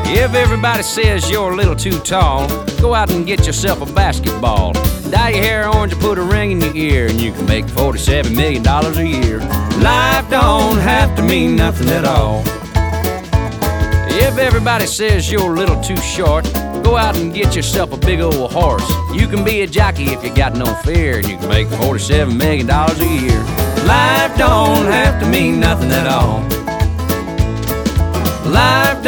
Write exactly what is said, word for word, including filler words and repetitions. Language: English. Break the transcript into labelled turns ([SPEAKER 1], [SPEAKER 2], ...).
[SPEAKER 1] If everybody says you're a little too tall, go out and get yourself a basketball. Dye your hair orange and put a ring in your ear, and you can make forty-seven million dollars a year. Life don't have to mean nothing at all. If everybody says you're a little too short, go out and get yourself a big old horse. You can be a jockey if you got no fear, and you can make forty-seven million dollars a year. Life don't have to mean nothing at all. Life